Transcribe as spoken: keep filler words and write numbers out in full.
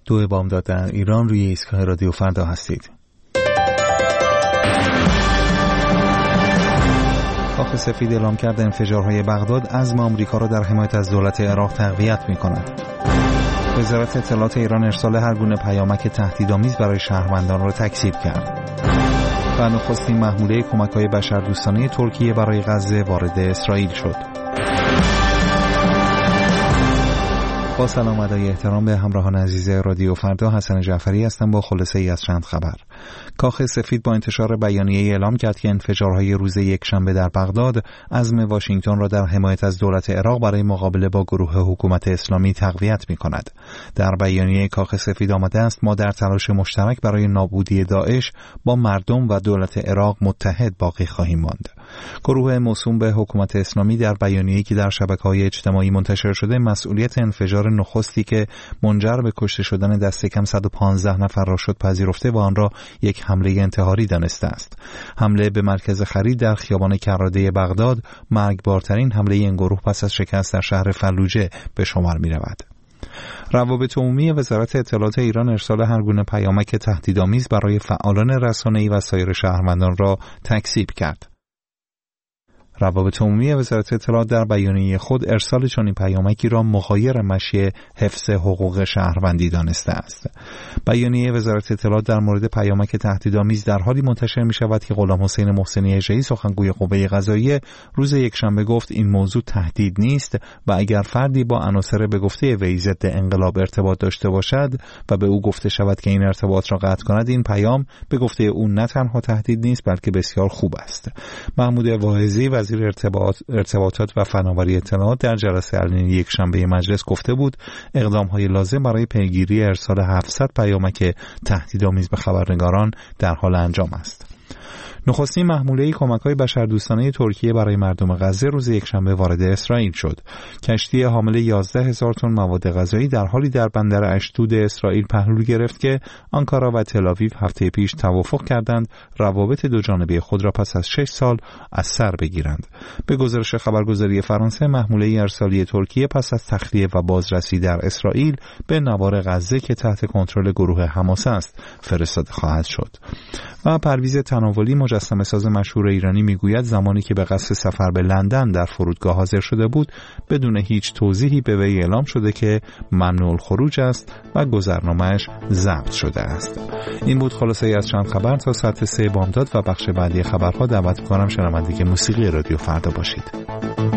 دو بامداد در ایران، روی ایستگاه رادیو فردا هستید. کاخ سفید اعلام کرده انفجارهای بغداد عزم آمریکا را در حمایت از دولت عراق تقویت می‌کند. وزارت اطلاعات ایران ارسال هر گونه پیامک تهدیدآمیز برای شهروندان را تکذیب کرد. و نخستین محموله کمک‌های بشردوستانه ترکیه برای غزه وارد اسرائیل شد. با سلام و ادای احترام به همراهان عزیز رادیو فردا، حسن جعفری هستم با خلاصه ای از چند خبر. کاخ سفید با انتشار بیانیه اعلام کرد که انفجارهای روز یکشنبه در بغداد عزم واشنگتن را در حمایت از دولت عراق برای مقابله با گروه حکومت اسلامی تقویت می‌کند. در بیانیه کاخ سفید آمده است ما در تلاش مشترک برای نابودی داعش با مردم و دولت عراق متحد باقی خواهیم ماند. گروه موسوم به حکومت اسلامی در بیانیه‌ای که در شبکه‌های اجتماعی منتشر شده مسئولیت انفجار نخستی که منجر به کشته شدن دست کم صد و پانزده نفر را شد پذیرفته و آن را یک حمله انتحاری دانسته است. حمله به مرکز خرید در خیابان کراده بغداد مرگبارترین حمله این گروه پس از شکست در شهر فلوجه به شمار می‌رود. روابط عمومی وزارت اطلاعات ایران ارسال هر گونه پیامک تهدیدآمیز برای فعالان رسانه‌ای و سایر شهروندان را تکذیب کرد. روابط عمومی وزارت اطلاعات در بیانیه خود ارسال چنین پیامکی را مغایر مشی حفظ حقوق شهروندی دانسته است. بیانیه وزارت اطلاعات در مورد پیامک تهدیدآمیز در حالی منتشر می شود که غلام حسین محسنی اژه‌ای سخنگوی قوه قضاییه روز یکشنبه گفت این موضوع تهدید نیست و اگر فردی با عناصر به گفته وی ضد انقلاب ارتباط داشته باشد و به او گفته شود که این ارتباط را قطع کند، این پیام به گفته او نه تنها تهدید نیست بلکه بسیار خوب است. محمود واعظی وزیر ارتباط، ارتباطات و فناوری اطلاعات در جلسه علنی یکشنبه مجلس گفته بود اقدام‌های لازم برای پیگیری ارسال هفتصد پیامک تهدیدآمیز به خبرنگاران در حال انجام است. نخستین محموله کمک‌های بشردوستانه ترکیه برای مردم غزه روز یکشنبه وارد اسرائیل شد. کشتی حامل یازده هزار تن مواد غذایی در حالی در بندر اشدود اسرائیل پهلو گرفت که آنکارا و تل‌آویو هفته پیش توافق کردند روابط دوجانبه خود را پس از شش سال از سر بگیرند. به گزارش خبرگزاری فرانسه، محموله ارسالی ترکیه پس از تخلیه و بازرسی در اسرائیل به نوار غزه که تحت کنترل گروه حماس است فرستاده خواهد شد. و پرویز تناولی مجسمه ساز مشهور ایرانی میگوید زمانی که به قصد سفر به لندن در فرودگاه حاضر شده بود بدون هیچ توضیحی به وی اعلام شده که ممنوع الخروج است و گذرنامه‌اش ضبط شده است. این بود خلاصه ای از چند خبر. تا ساعت سه بامداد و بخش بعدی خبرها دعوت می‌کنم شنونده موسیقی رادیو فردا باشید.